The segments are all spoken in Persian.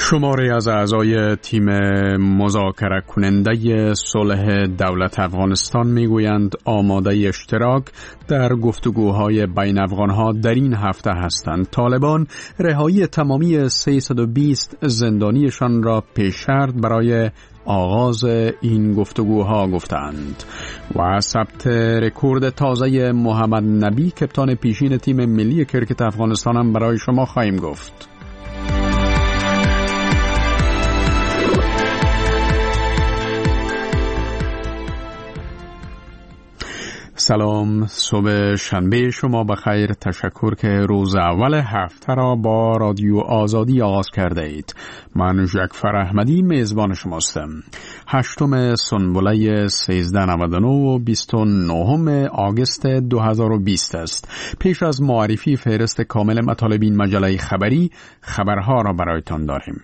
شماری از اعضای تیم مذاکره کننده صلح دولت افغانستان میگویند آماده اشتراک در گفتگوهای بین افغانها در این هفته هستند. طالبان رهایی تمامی 320 زندانیشان را پیش شرط برای آغاز این گفتگوها گفتند. و ثبت رکورد تازه محمد نبی کپتان پیشین تیم ملی کرکت افغانستان هم برای شما خواهیم گفت. سلام، صبح شنبه شما بخیر. تشکر که روز اول هفته را با رادیو آزادی آغاز کرده اید. من جعفر احمدی میزبان شماستم. 8 سنبله 1399 و 29 آگوست 2020 است. پیش از معرفی فهرست کامل مطالب این مجله خبری، خبرها را برایتان داریم.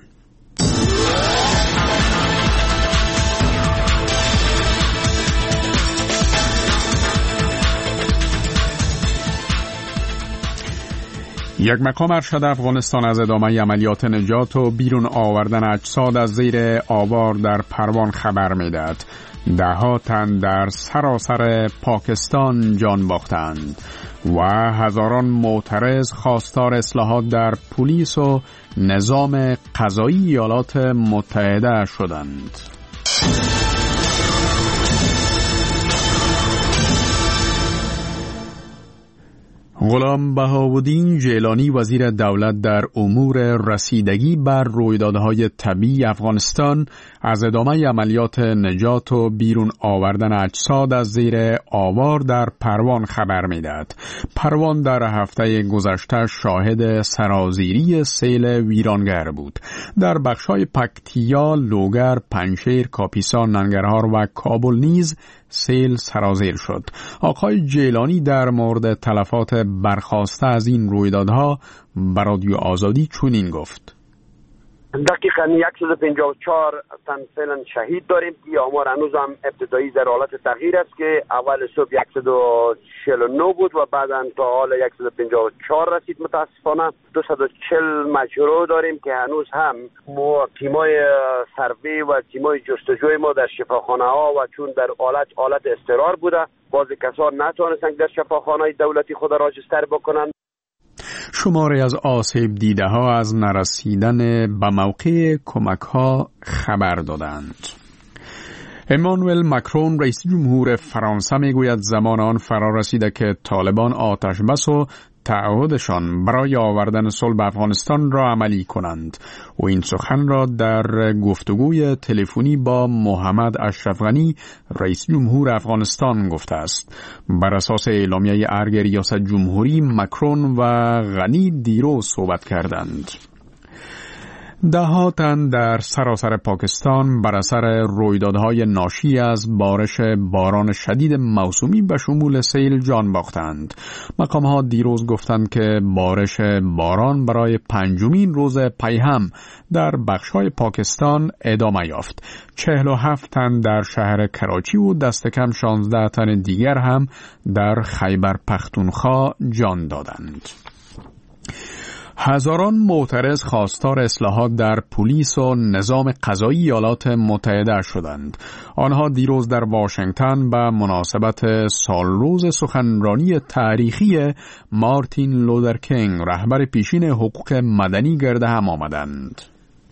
یک مقام ارشد افغانستان از ادامه عملیات نجات و بیرون آوردن اجساد از زیر آوار در پروان خبر میدهد. ده‌ها تن در سراسر پاکستان جان باختند و هزاران معترض خواستار اصلاحات در پلیس و نظام قضایی ایالات متحده شدند. غلام بهاءالدین جیلانی وزیر دولت در امور رسیدگی بر رویدادهای طبیعی افغانستان از ادامه عملیات نجات و بیرون آوردن اجساد از زیر آوار در پروان خبر میدهد. پروان در هفته گذشته شاهد سرازیری سیل ویرانگر بود. در بخش‌های پکتیا، لوگر، پنجشیر، کاپیسا، ننگرهار و کابل نیز سیل سرازیر شد. آقای جیلانی در مورد تلفات برخاسته از این رویدادها به رادیو آزادی چنین گفت: دقیقاً 154 تن فعلا شهید داریم. این آمار هنوز هم ابتدایی در حالت تغییر است که اول صبح 149 بود و بعداً تا حال 154 رسید. متاسفانه 240 مجروح داریم که هنوز هم ما تیمای سروی و تیمای جستجوی ما در شفاخانه ها و چون در حالت اضطرار بوده، بعضی کسان نتوانستند در شفاخانه دولتی خود راجستر بکنند. شماری از آسیب دیده ها از نرسیدن به موقع کمک ها خبر دادند. امانوئل مکرون رئیس جمهور فرانسه میگوید زمان آن فرا رسیده که طالبان آتش بس و تعهدشان برای آوردن صلح به افغانستان را عملی کنند. و این سخن را در گفتگوی تلفنی با محمد اشرف غنی رئیس جمهور افغانستان گفته است. بر اساس اعلامیه ارگ ریاست جمهوری، مکرون و غنی دیروز صحبت کردند. ده‌ها تن در سراسر پاکستان بر اثر رویدادهای ناشی از بارش باران شدید موسومی به شمول سیل جان باختند. مقام‌ها دیروز گفتند که بارش باران برای 5مین روز پی هم در بخش‌های پاکستان ادامه یافت. 47 تن در شهر کراچی و دست کم 16 تن دیگر هم در خیبر پختونخوا جان دادند. هزاران معترض خواستار اصلاحات در پلیس و نظام قضایی ایالات متحده شدند. آنها دیروز در واشنگتن به مناسبت سالروز سخنرانی تاریخی مارتین لوتر کینگ، رهبر پیشین حقوق مدنی، گرد هم آمدند.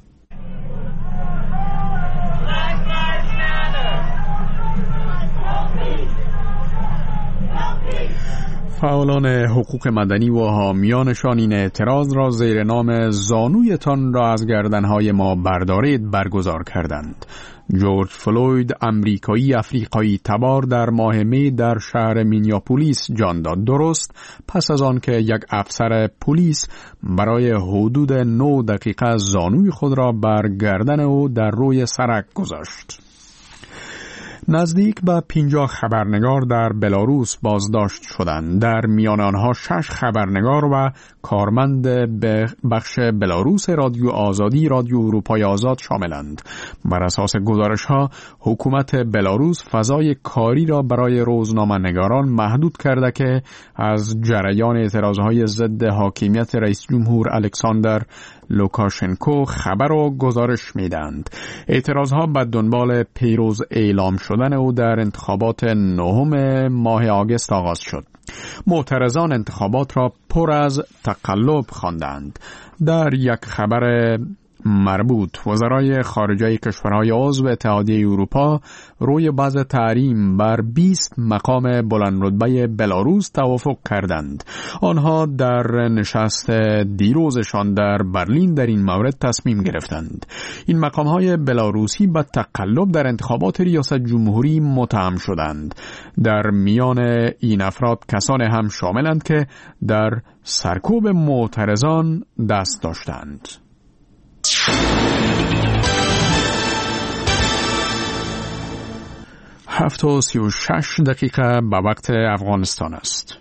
فعالان حقوق مدنی و حامیانشان این اعتراض را زیر نام زانویتان را از گردنهای ما بردارید برگزار کردند. جورج فلوید، امریکایی افریقایی تبار، در ماه می در شهر مینیاپولیس جان داد، درست پس از آن که یک افسر پلیس برای حدود 9 دقیقه زانوی خود را بر گردن او در روی سرک گذاشت. نزدیک به 50 خبرنگار در بلاروس بازداشت شدند. در میان آنها 6 خبرنگار و کارمند بخش بلاروس رادیو آزادی رادیو اروپای آزاد شاملند. بر اساس گزارش‌ها حکومت بلاروس فضای کاری را برای روزنامه‌نگاران محدود کرده که از جریان اعتراضهای ضد حاکمیت رئیس جمهور الکساندر لوکاشنکو خبر و گزارش میدند. اعتراضها به دنبال پیروز اعلام شدن او در انتخابات 9 ماه آگوست آغاز شد. معترضان انتخابات را پر از تقلب خواندند. در یک خبر مربوط وزرای خارجه کشورهای عضو اتحادیه اروپا روی بعض تحریم بر 20 مقام بلندرتبه بلاروس توافق کردند. آنها در نشست دیروزشان در برلین در این مورد تصمیم گرفتند. این مقامهای بلاروسی به تقلب در انتخابات ریاست جمهوری متهم شدند. در میان این افراد کسانی هم شاملند که در سرکوب معترضان دست داشتند. 7:36 به وقت افغانستان است.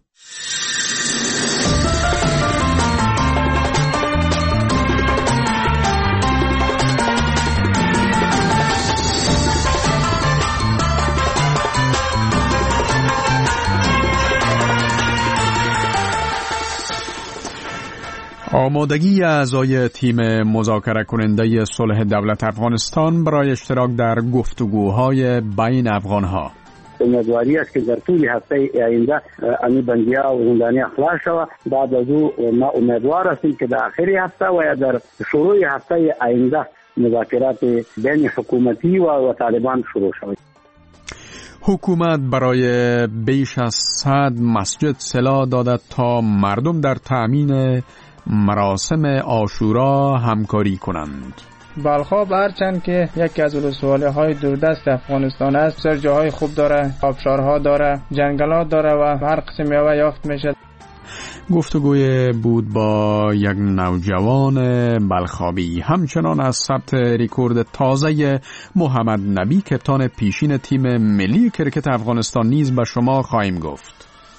آمادگی اعضای تیم مذاکره کننده صلح دولت افغانستان برای اشتراک در گفتگوهای بین افغانها. امیدواری است که در طول هفته آینده امی بندی‌ها و زندانیان خلاص شود. بعد از او ما امیدوار هستیم که در آخر هفته و یا در شروع هفته آینده مذاکرات بین حکومتی و طالبان شروع شود. حکومت برای بیش از 100 مسجد سلاح داده تا مردم در تأمین مراسم عاشورا همکاری کنند. بلخاب هرچند که یکی از ولسوالی‌های دوردست افغانستان است، بسیار جاهای خوب داره، آبشارها داره، جنگلات داره و هر قسم میوه یافت میشه. گفتگوی بود با یک نوجوان بلخابی. همچنان از ثبت رکورد تازه محمد نبی کپتان پیشین تیم ملی کرکت افغانستان نیز به شما خواهیم گفت.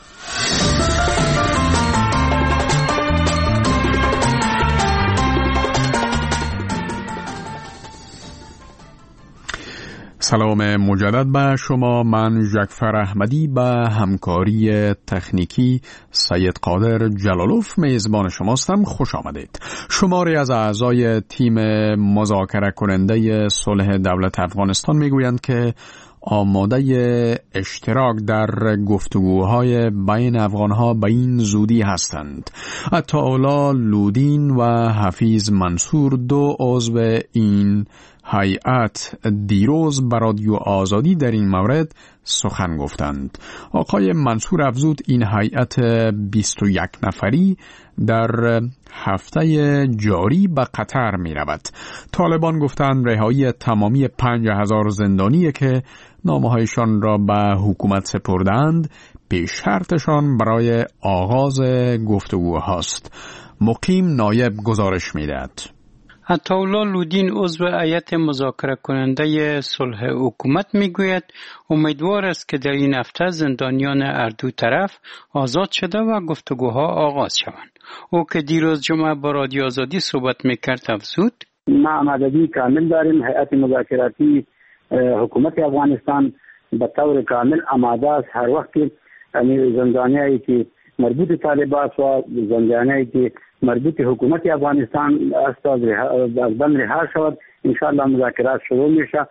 سلام مجدد به شما. من جعفر احمدی به همکاری تکنیکی سید قادر جلالوف میزبان شماستم. خوش آمدید. شماری از اعضای تیم مذاکره کننده صلح دولت افغانستان میگویند که آماده اشتراک در گفتگوهای بین افغانها به این زودی هستند. عطاالله لودین و حفیظ منصور دو عضو این هیئت دیروز بر رادیو آزادی در این مورد سخن گفتند. آقای منصور افزود این هیئت 21 نفری در هفته جاری به قطر می رود. طالبان گفتند رهایی تمامی 5000 زندانی که نامه‌هایشان را به حکومت سپردند پیش شرطشان برای آغاز گفتگوهاست. مقیم نایب گزارش می دهد. عطاالله لودین عضو هیئت مذاکره کننده صلح حکومت میگوید امیدوار است که در این هفته زندانیان هر دو طرف آزاد شده و گفتگوها آغاز شوند. او که دیروز جمعه با رادیو آزادی صحبت میکرد افزود ما آمادگی کامل داریم. هیئت مذاکراتی حکومت افغانستان به طور کامل آماده است. هر وقت زندانیایی که مربوط طالبان و زندانیایی که مربوط حکومت افغانستان است از بند رها شود انشاءالله مذاکرات شروع میشه.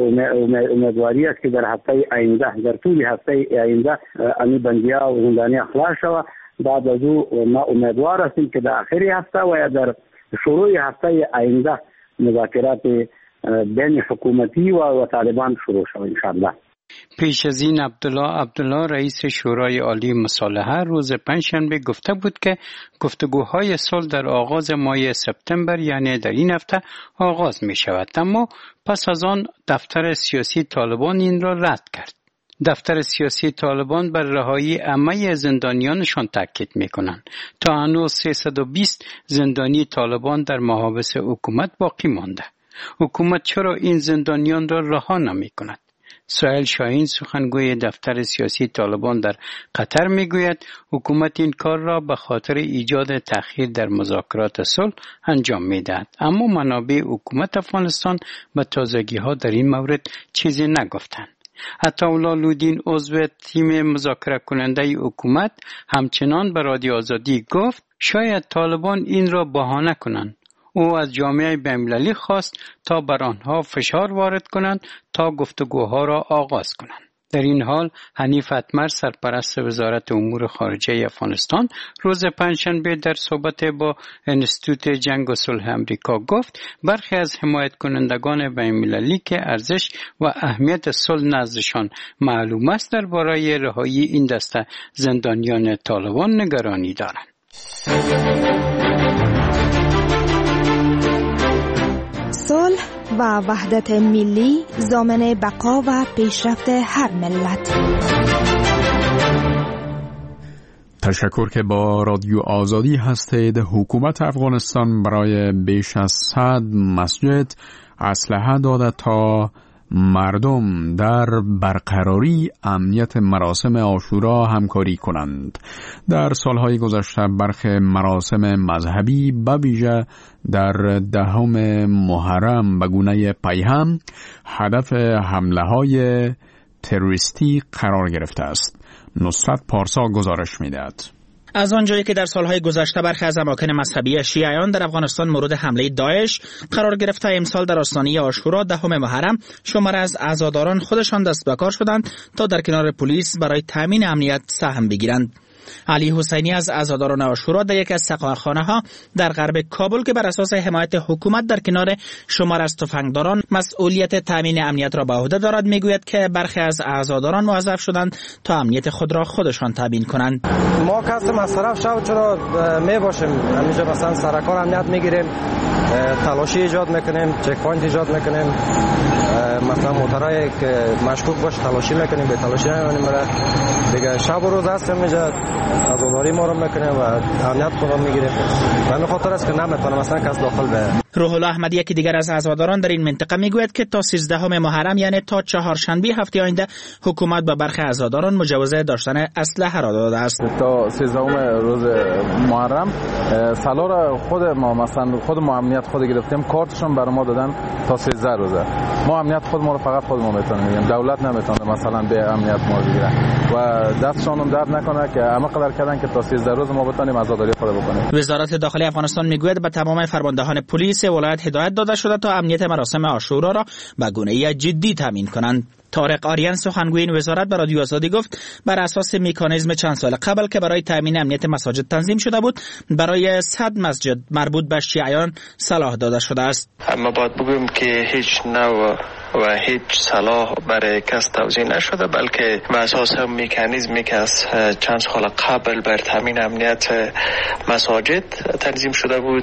امیدواری است که در هفته آینده در طول هفته آینده امی بندی‌ها و زندانیان خلاص شود. بعد از او ما امیدوار هستیم که در آخر هفته و یا در شروع هفته آینده مذاکرات بین حکومتی و طالبان شروع شود انشاءالله. پیش از این عبدالله رئیس شورای عالی مصالحه روز پنجشنبه گفته بود که گفتگوهای صلح در آغاز ماه سپتامبر یعنی در این هفته آغاز می شود، اما پس از آن دفتر سیاسی طالبان این را رد کرد. دفتر سیاسی طالبان بر رهایی همه زندانیانشان تاکید می کنند. تا هنوز 320 زندانی طالبان در محابس حکومت باقی مانده. حکومت چرا این زندانیان را رها نمی کند؟ سهیل شاهین سخنگوی دفتر سیاسی طالبان در قطر میگوید حکومت این کار را به خاطر ایجاد تأخیر در مذاکرات صلح انجام میدهد، اما منابع حکومت افغانستان به تازگی‌ها در این مورد چیزی نگفتند. عطاالله لودین عضو تیم مذاکره کننده حکومت همچنان به رادیو آزادی گفت شاید طالبان این را بهانه کنند. او از جامعه بین‌المللی خواست تا بر آنها فشار وارد کنند تا گفتگوها را آغاز کنند. در این حال حنیف اتمر سرپرست وزارت امور خارجه افغانستان روز پنجشنبه در صحبت با انستیتوت جنگ و صلح امریکا گفت برخی از حمایت کنندگان بین‌المللی که ارزش و اهمیت صلح نزدشان معلوم است درباره رهایی این دسته زندانیان طالبان نگرانی دارند. صلح و وحدت ملی ضامن بقا و پیشرفت هر ملت. تشکر که با رادیو آزادی هستید. حکومت افغانستان برای بیش از 100 مسجد اسلحه داده تا مردم در برقراری امنیت مراسم عاشورا همکاری کنند. در سالهای گذشته برخی مراسم مذهبی به ویژه در 10 محرم به گونه پیهم هدف حمله‌های تروریستی قرار گرفته است. نصرت پارسا گزارش می‌دهد. از آنجایی که در سالهای گذشته برخی از اماکن مذهبی شیعیان در افغانستان مورد حمله داعش قرار گرفته، امسال در آستانه عاشورا 10 محرم شمار از عزاداران خودشان دست به کار شدند تا در کنار پلیس برای تامین امنیت سهم بگیرند. علی حسینی از عزاداران عاشورا در یک از سقاخانه‌ها در غرب کابل که بر اساس حمایت حکومت در کنار شمار از تفنگداران مسئولیت تامین امنیت را به عهده دارد میگوید که برخی از عزاداران موظف شدند تا امنیت خود را خودشان تامین کنند. ما کسب مصرف شو چرا میباشیم همینجا مثلا سرکار امنیت میگیریم، تلاشی ایجاد میکنیم، چک پوینت ایجاد میکنیم، مثلا موترهای که مشکوک باشه تلاشی میکنیم، به تلاشی نمی‌کنیم. دیگه شب و روز هستیم اینجا عزاداری ما رو میکنیم و امنیت خود را میگیریم. همین خاطر است که نمیتونم مثلا کس داخل به. روح الله احمدی یکی دیگر از عزاداران در این منطقه میگوید که تا 13 محرم یعنی تا چهارشنبه هفته آینده حکومت به برخی عزاداران مجوز داشتن اسلحه را داده است. تا 13 روز محرم سالار خود ما مثلا خود ما امنیت خود گرفتیم، کارتشون برای ما دادن تا 13 روزه. ما امنیت خود ما رو فقط خود ما میتونیم بگیم، دولت نمیتونه مثلا به امنیت ما بگیره و دستشون هم درد نکنه که همه قدر کردن که تا 13 روز ما بتونیم عزاداری خود بکنیم. وزارت داخلی افغانستان میگوید به تمام فرماندهان پلیس ولایت هدایت داده شده تا امنیت مراسم عاشورا را به گونه‌ای جدی تامین کنند. طارق آریان سخنگوی این وزارت به رادیو آزادی گفت بر اساس مکانیزم چند سال قبل که برای تامین امنیت مساجد تنظیم شده بود، برای 100 مسجد مربوط به شیعیان صلاح داده شده است. اما باید بگویم که هیچ نوع و هیچ صلاح برای کس توزیع نشده، بلکه به اساس مکانیزمی که از چند سال قبل بر تامین امنیت مساجد تنظیم شده بود،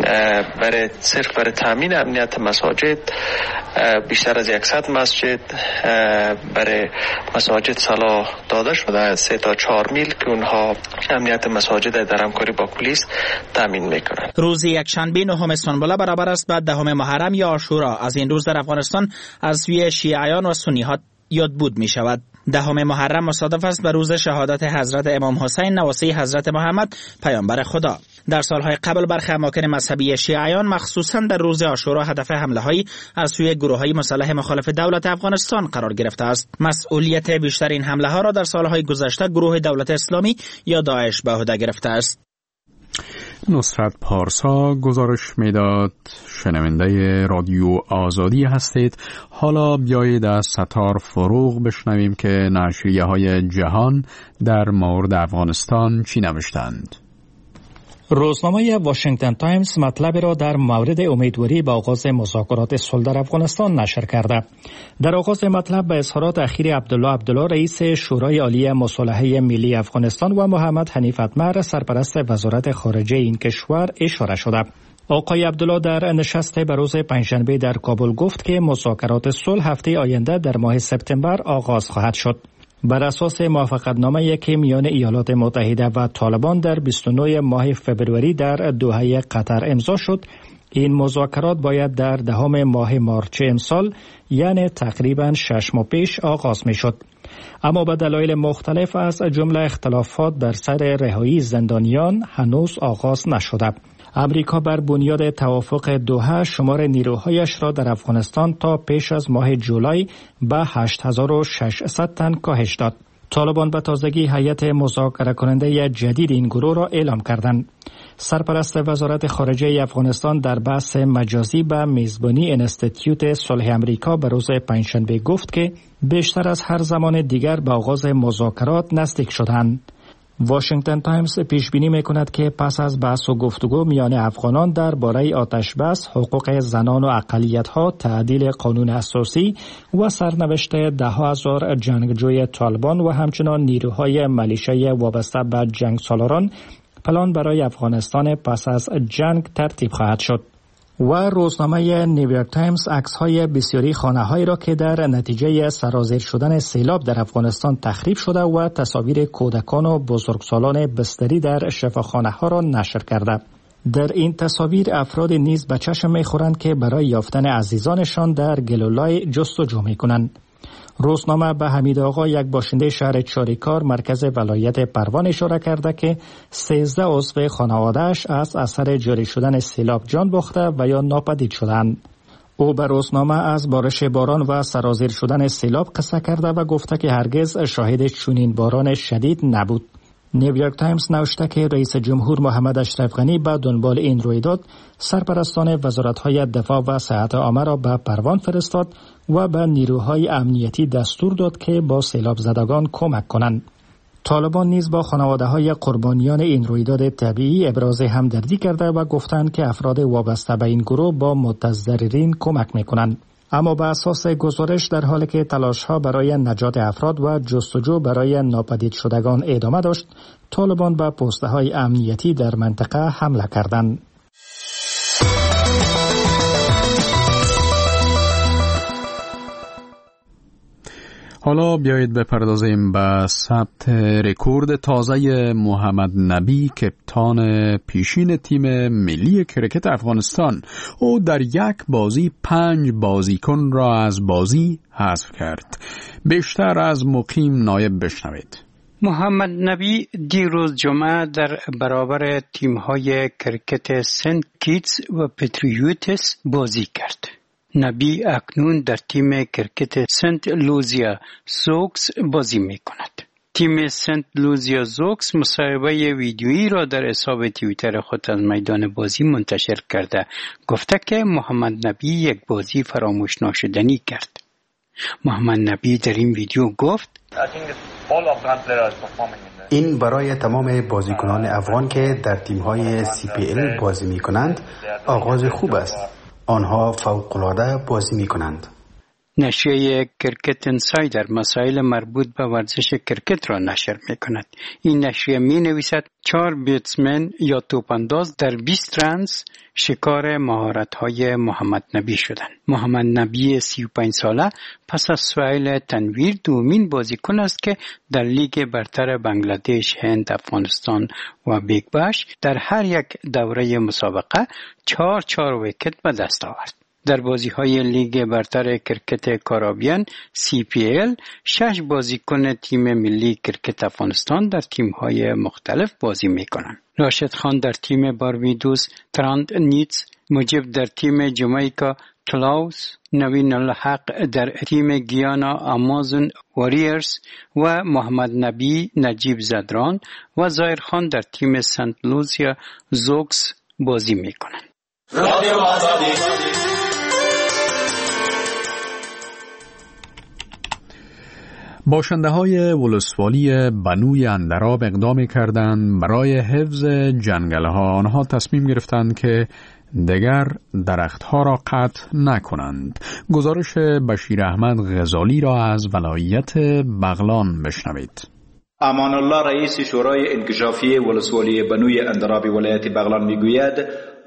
صرف برای تامین امنیت مساجد بیشتر از 100 مسجد برای مساجد صلاح داده شده، 3 تا 4 میل که اونها امنیت مساجد در همکاری با پلیس تامین میکنند. روز یکشنبه 9 سنبله برابر است با 10 محرم یا عاشورا. از این روز در افغانستان از سوی شیعیان و سنی‌ها یادبود می شود. 10 محرم مصادف است به روز شهادت حضرت امام حسین نواسی حضرت محمد پیامبر خدا. در سالهای قبل برخی اماکن مذهبی شیعیان مخصوصا در روز عاشورا هدف حمله‌هایی از سوی گروه‌های مسلح مخالف دولت افغانستان قرار گرفته است. مسئولیت بیشتر این حمله‌ها را در سالهای گذشته گروه دولت اسلامی یا داعش به عهده گرفته است. نصرت پارسا گزارش میداد. شنونده رادیو آزادی هستید. حالا بیایید از ستار فروغ بشنویم که نشریه‌های جهان در مورد افغانستان چی نوشتند. روزنامه واشنگتن تایمز مطلب را در مورد امیدواری به آغاز مذاکرات صلح در افغانستان نشر کرده. در آغاز مطلب به اظهارات اخیر عبدالله رئیس شورای عالی مصالحه ملی افغانستان و محمد حنیف اتمر سرپرست وزارت خارجه این کشور اشاره شده. آقای عبدالله در نشست بروز پنجشنبه در کابل گفت که مذاکرات صلح هفته آینده در ماه سپتامبر آغاز خواهد شد. بر اساس موافقتنامه‌ای که میان ایالات متحده و طالبان در 29 ماه فبروری در دوحه قطر امضا شد، این مذاکرات باید در 10 ماه مارچ امسال یعنی تقریباً 6 ماه پیش آغاز می شد. اما به دلایل مختلف از جمله اختلافات بر سر رهایی زندانیان هنوز آغاز نشده. امریکا بر بنیاد توافق دوحه شمار نیروهایش را در افغانستان تا پیش از ماه جولای به 8600 تن کاهش داد. طالبان به تازگی هیئت مذاکره کننده جدید این گروه را اعلام کردند. سرپرست وزارت خارجه افغانستان در بحث مجازی به میزبانی انستیتیوت صلح امریکا به روز پنجشنبه گفت که بیشتر از هر زمان دیگر به آغاز مذاکرات نزدیک شدند. واشنگتن تایمز پیش بینی می‌کند که پس از بحث و گفتگو میان افغانان درباره آتش بس، حقوق زنان و اقلیت‌ها، تعدیل قانون اساسی و سرنوشت 10,000 جنگجوی طالبان و همچنین نیروهای ملیشه‌ای وابسته به جنگ سالاران، پلان برای افغانستان پس از جنگ ترتیب خواهد شد. و روزنامه نیویورک تایمز عکس‌های بسیاری خانه‌هایی را که در نتیجه سرازیر شدن سیلاب در افغانستان تخریب شده و تصاویر کودکان و بزرگسالان بستری در شفاخانه‌ها را نشر کرده. در این تصاویر افراد نیز به چشم می‌خورند که برای یافتن عزیزانشان در گلولای جستجو می‌کنند. روزنامه به حمید آقا، یک باشنده شهر چاریکار مرکز ولایت پروان، اشاره کرده که 13 عضو خانواده‌اش از اثر جاری شدن سیلاب جان باخته و یا ناپدید شدند. او به روزنامه از بارش باران و سرازیر شدن سیلاب قصه کرده و گفته که هرگز شاهد چنین باران شدید نبود. نیویورک تایمز نوشته که رئیس جمهور محمد اشرف غنی به دنبال این رویداد سرپرستان وزارت‌های دفاع و صحت عامه را به پروان فرستاد و به نیروهای امنیتی دستور داد که با سیلاب زدگان کمک کنند. طالبان نیز با خانواده‌های قربانیان این رویداد طبیعی ابراز همدردی کرده و گفتند که افراد وابسته به این گروه با متضررین کمک می‌کنند. اما به اساس گزارش در حالی که تلاش‌ها برای نجات افراد و جستجو برای ناپدید شدگان ادامه داشت، طالبان به پست‌های امنیتی در منطقه حمله کردند. حالا بیایید بپردازیم به ثبت رکورد تازه محمد نبی، کپتان پیشین تیم ملی کرکت افغانستان. او در یک بازی 5 بازیکن را از بازی حذف کرد. بیشتر از مقیم نایب بشنوید. محمد نبی دیروز جمعه در برابر تیم‌های کرکت سنت کیتس و پتریوتس بازی کرد. نبی اکنون در تیم کرکت سنت لوزیا زوکس بازی می کند. تیم سنت لوزیا زوکس مصاحبه ویدیویی را در حساب توییتر خود از میدان بازی منتشر کرده. گفته که محمد نبی یک بازی فراموش ناشدنی کرد. محمد نبی در این ویدیو گفت: این برای تمام بازیکنان افغان که در تیم‌های CPL بازی می‌کنند آغاز خوب است. آنها فوق‌العاده بازی می‌کنند. نشریه کرکت انسایدر مسائل مربوط به ورزش کرکت را نشر می‌کند. این نشریه می‌نویسد 4 بیتسمن یا توپانداز در 20 رنز شکار مهارت‌های محمد نبی شدند. محمد نبی 35 ساله پس از سهیل تنویر دومین بازیکن است که در لیگ برتر بنگلادش، هند، افغانستان و بیگ باش در هر یک دوره مسابقه 4 ویکت به دست آورد. در بازی‌های لیگ برتر کرکت کارابیان CPL 6 بازیکن تیم ملی کرکت افغانستان در تیم‌های مختلف بازی می‌کنند. راشد خان در تیم باربیدوس تراند نیتس، مجیب در تیم جامائیکا کلاوس، نوین الحق در تیم گیانا آمازون واریرز و محمد نبی نجیب زدران و ظاهر خان در تیم سنت لوزیا زوکس بازی می‌کنند. باشنده‌های ولسوالی بنوی اندراب اقدام کردند برای حفظ جنگل‌ها. آنها تصمیم گرفتند که دیگر درختها را قطع نکنند. گزارش بشیر احمد غزالی را از ولایت بغلان بشنوید. امان الله رئیس شورای انکشافی ولسوالی بنوی اندراب ولایت بغلان میگوید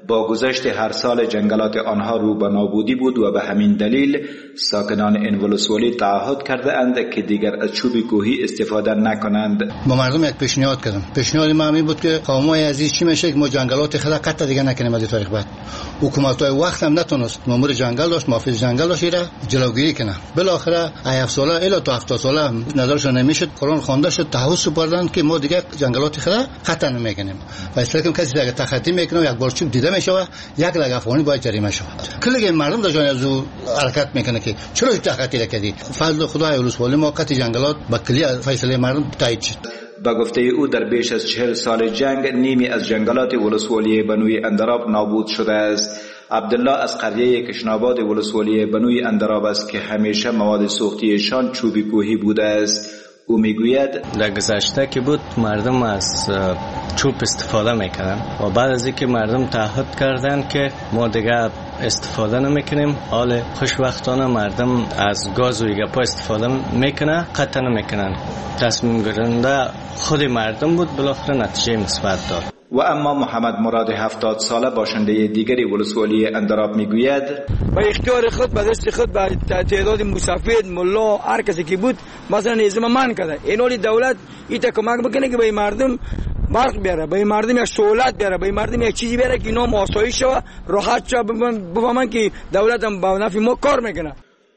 با گذشت هر سال جنگلات آنها رو به نابودی بود و به همین دلیل ساکنان این ولسوالی تعهد کرده اند که دیگر از چوب کوهی استفاده نکنند. با مردم یک پیشنهاد کردم. پیشنهاد من این بود که قومای عزیز چی میشه که ما جنگلات خلا قطع دیگه نکنیم از تاریخ بعد. حکومت‌های وقت هم نتونست مامور جنگل داشت، محافظ جنگل داشت را جلوگیری کنه. بالاخره 7 ساله الی تا 70 ساله نظرشون نمیشد. قرآن خوانده شد تعهد سپردن که ما دیگه جنگلات خلا قطع نمیکنیم. و اصلا که کسی دیگه تخطی میکنه یک بار چوب دیده میشه و یک لگ افغانی باید جریمه شود. کلی مردم در جای از حرکت میکنه که چرا تخطی کردی؟ فضل خدای ولسوالی ما قطع جنگلات با کلی فیصله مردم تایید شد. با گفته او در بیش از 40 سال جنگ نیمی از جنگلات ولسوالی بنوی اندراب نابود شده است. عبدالله از قریه کشناباد ولسوالی بنوی اندراب است که همیشه مواد سوختیشان چوب کوهی بوده است. او میگوید در گذشته که بود مردم از چوب استفاده میکنن و بعد از اینکه مردم تعهد کردن که ما دیگه استفاده نمیکنیم، حال خوشبختانه مردم از گاز و گپا استفاده میکنه، قطع نمیکنن. تصمیم گیرنده خود مردم بود، بالاخره نتیجه مثبت داد. و اما محمد مراد 70 ساله باشنده دیگری ولسوالی اندراب میگوید با اختیار خود به دست خود با تعداد مسافر ملا هر کسی که بود مثلا نظام من کرده. اینولی دولت ایتا کمک بکنه که به مردم برق بیاره، به مردم یک سهولت بیاره، به مردم یک چیزی بیاره که اینا آسایش شوه، راحت شوه، بفهمن که دولت هم با نفع ما کار میکنه.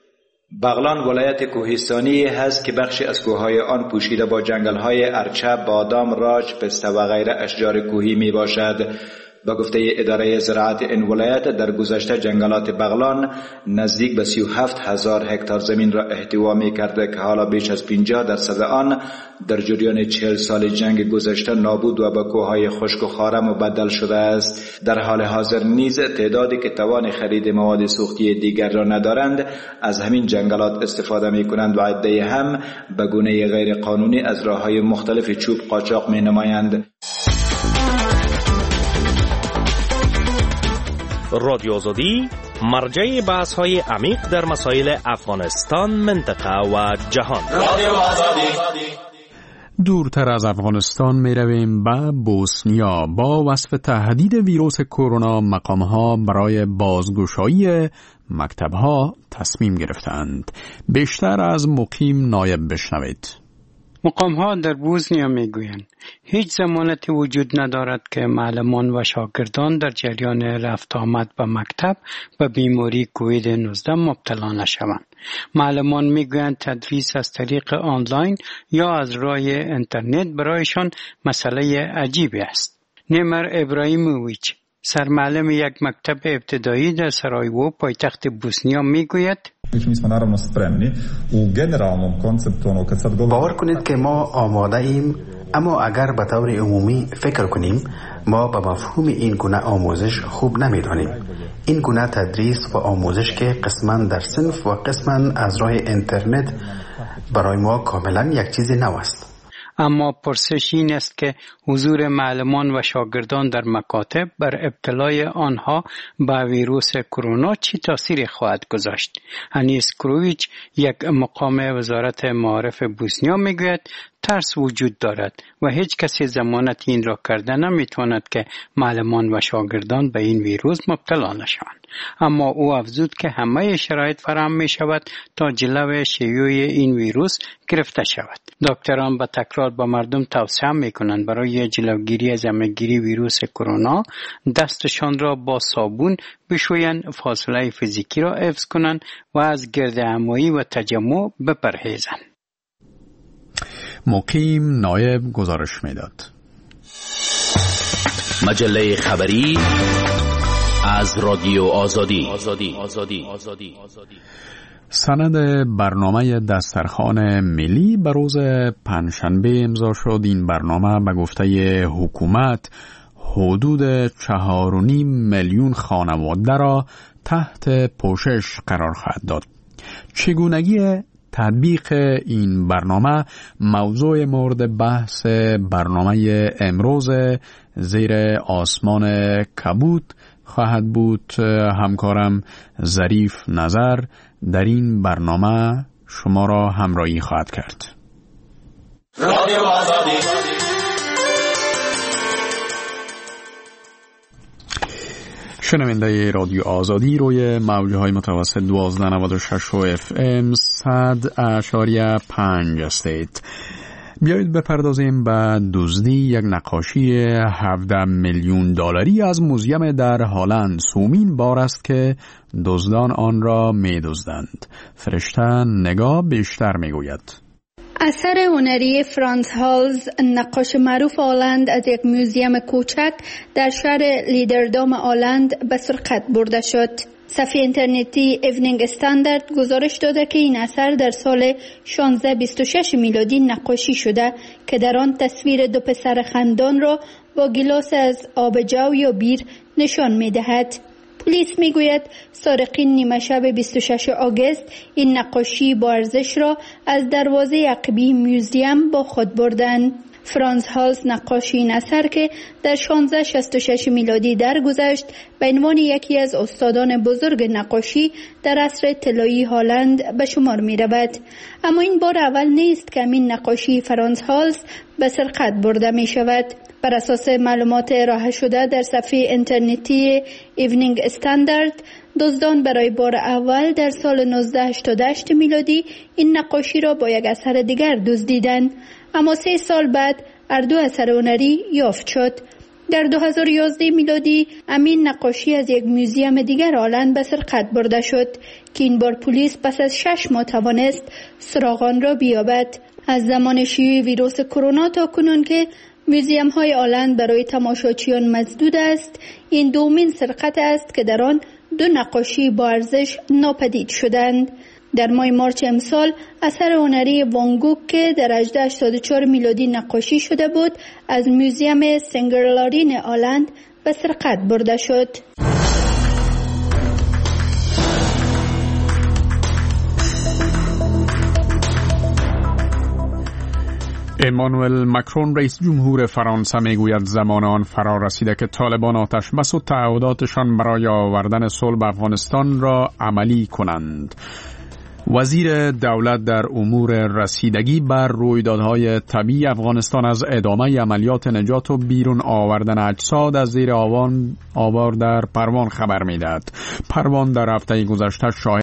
بغلان ولایت کوهستانی هست که بخشی از کوههای آن پوشیده با جنگل‌های ارچه، بادام، راج، پسته و غیره اشجار کوهی می باشد. با گفته اداره زراعت این ولایت در گذشته جنگلات بغلان نزدیک به 37,000 هکتار زمین را احتوا می کرده که حالا بیش از 50% آن در جریان 40 سال جنگ گذشته نابود و به کوههای خشک و خاره مبدل شده است. در حال حاضر نیز تعدادی که توان خرید مواد سوختی دیگر را ندارند از همین جنگلات استفاده می کنند و عده هم به گونه غیر قانونی از راههای مختلف چوب قاچاق می نمایند. رادیو آزادی مرجع بحث‌های عمیق در مسائل افغانستان، منطقه و جهان. رادیو آزادی. دورتر از افغانستان می رویم به بوسنیا. با وصف تهدید ویروس کرونا مقام‌ها برای بازگشایی مکتب‌ها تصمیم گرفتند. بیشتر از مقیم نایب بشنوید. مقام‌ها در بوسنیا میگویند هیچ ضمانتی وجود ندارد که معلمان و شاگردان در جریان رفت آمد به مکتب به بیماری کووید 19 مبتلا نشوند. معلمان میگویند تدریس از طریق آنلاین یا از راه اینترنت برایشان مسئله عجیبی است. نیمر ابراهیموویچ، سرمعلم یک مکتب ابتدایی در سرایوو پایتخت بوسنیا میگوید باور کنید که ما آماده ایم، اما اگر به طور عمومی فکر کنیم ما به مفهوم این گونه آموزش خوب نمیدانیم. این گونه تدریس و آموزش که قسماً در صنف و قسماً از راه اینترنت برای ما کاملا یک چیز نو است. اما پرسش این است که حضور معلمان و شاگردان در مکاتب بر ابتلای آنها به ویروس کرونا چی تأثیری خواهد گذاشت؟ انیس کروویچ، یک مقام وزارت معارف بوسنیا میگوید ترس وجود دارد و هیچ کسی ضمانت این را کرده نمیتواند که معلمان و شاگردان به این ویروس مبتلا نشوند. اما او افزود که همه شرایط فراهم می شود تا جلو شیوع این ویروس گرفته شود. دکتران به تکرار با مردم توصیه می کنند برای جلوگیری از همه‌گیری ویروس کرونا دستشان را با صابون بشویند، فاصله فیزیکی را حفظ کنند و از گردهمایی و تجمع بپرهیزند. مقیم نایب گزارش میداد. مجله خبری از رادیو آزادی. سند برنامه دسترخوان ملی به روز پنجشنبه امضا شد. این برنامه به گفته حکومت حدود 4.5 میلیون خانواده را تحت پوشش قرار خواهد داد. چگونگی تطبیق این برنامه موضوع مورد بحث برنامه امروز زیر آسمان کبود خواهد بود. همکارم ظریف نظر در این برنامه شما را همراهی خواهد کرد. رادیو آزادی. شنونده رادیو آزادی روی موجهای متوسط 1296 و FM 100.5 هستید. بیایید بپردازیم به دزدی یک نقاشی 17 میلیون دلاری از موزیم در هلند. سومین بار است که دزدان آن را می دزدند. فرشته نگاه بیشتر می گوید. اثر هنری فرانس هالز، نقاش معروف هلند، از یک موزیم کوچک در شهر لیدردام هلند به سرقت برده شد. صفحه اینترنتی ایونینگ استاندارد گزارش داده که این اثر در سال 1626 میلادی نقاشی شده که در آن تصویر دو پسر خندان را با گیلاس از آب جو یا بیر نشان می دهد. پلیس می گوید سارقین نیمه شب 26 آگوست این نقاشی با ارزش را از دروازه عقبی موزیم با خود بردند. فرانس هالز نقاشی این اثر که در 1666 میلادی درگذشت به عنوان یکی از استادان بزرگ نقاشی در عصر طلایی هلند به شمار می رود. اما این بار اول نیست که این نقاشی فرانس هالز به سرقت برده می شود. بر اساس معلومات ارائه شده در صفحه اینترنتی ایونینگ استاندارد، دزدان برای بار اول در سال 1988 میلادی این نقاشی را با یک اثر دیگر دزدیدند، اما 3 سال بعد هر دو اثر هنری یافت شد. در 2011 میلادی امین نقاشی از یک موزیم دیگر هلند به سرقت برده شد که این بار پلیس پس از 6 ماه توانست سراغ آن را بیابد. از زمان شیوع ویروس کرونا تا کنون که موزیم های هلند برای تماشاچیان مسدود است، این دومین سرقت است که در آن 2 نقاشی با ارزش ناپدید شدند. در ماه مارچ امسال اثر هنری وان گوگ که در 1884 میلادی نقاشی شده بود از موزیم سنگرلارین هلند به سرقت برده شد. امانوئل مکرون رئیس جمهور فرانسه میگوید زمان آن فرا رسیده که طالبان آتش بس و تعهداتشان برای آوردن صلح به افغانستان را عملی کنند. وزیر دولت در امور رسیدگی بر رویدادهای طبیعی افغانستان از ادامه عملیات نجات و بیرون آوردن اجساد از زیر آوار در پروان خبر میدهد. پروان در هفته گذشته شاهد